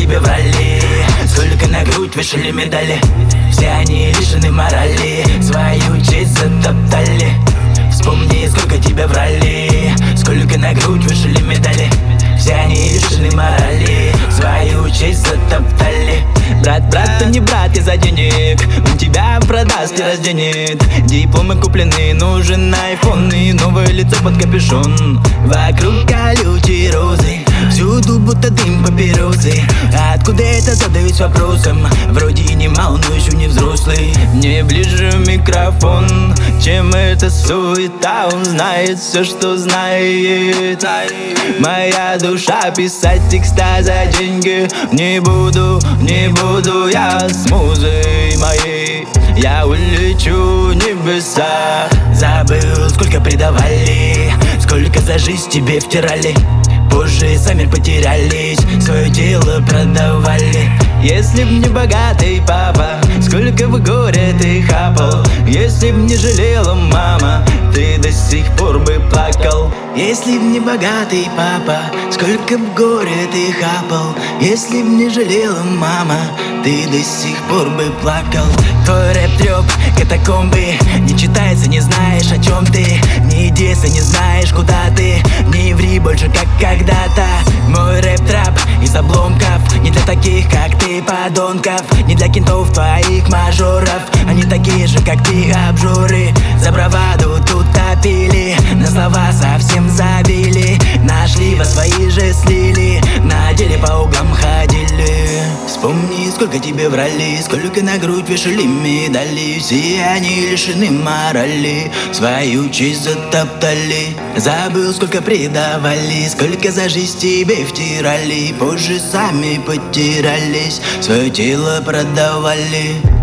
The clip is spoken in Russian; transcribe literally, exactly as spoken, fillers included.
тебе врали, сколько на грудь вешали медали. Все они лишены морали, свою честь затоптали. Вспомни, сколько тебе врали, сколько на грудь вешали медали. Все они лишены морали, свою честь затоптали. Брат, брат, то не брат из-за денег, он тебя продаст и разденет. Дипломы куплены, нужен айфон и новое лицо под капюшон. Вокруг колючие розы, всюду будто дым папиросы. Откуда это, задаюсь вопросом, вроде и не мал, но еще не взрослый. Мне ближе микрофон, чем эта суета. Он знает все, что знает. Моя душа писать текста за деньги не буду, не буду я с музой моей. Я улечу в небеса. Забыл, сколько предавали, сколько за жизнь тебе втирали. Позже сами потерялись, свое тело продавали. Если б не богатый папа, сколько в горе ты хапал. Если б не жалела мама, ты до сих пор бы плакал. Если б не богатый папа, сколько в горе ты хапал. Если б не жалела мама, ты до сих пор бы плакал. Твой рэп-трёп, катакомбы, не читается, не знаешь, о чем ты. Не иди, если не знаешь, куда ты. Не ври больше, как когда-то. Мой рэп-трап из обломков, не для таких, как ты, подонков. Не для кентов твоих мажоров, они такие же, как ты, обжоры. За браваду тут топили, на слова совсем забили. Нашли вас, свои же слили, на деле по углам ходили. Вспомни, сколько тебе врали, сколько на грудь вешали медали. Все они лишены морали, свою честь затоптали. Забыл, сколько предавали, сколько за жизнь тебе втирали. Позже сами потерялись, свое тело продавали.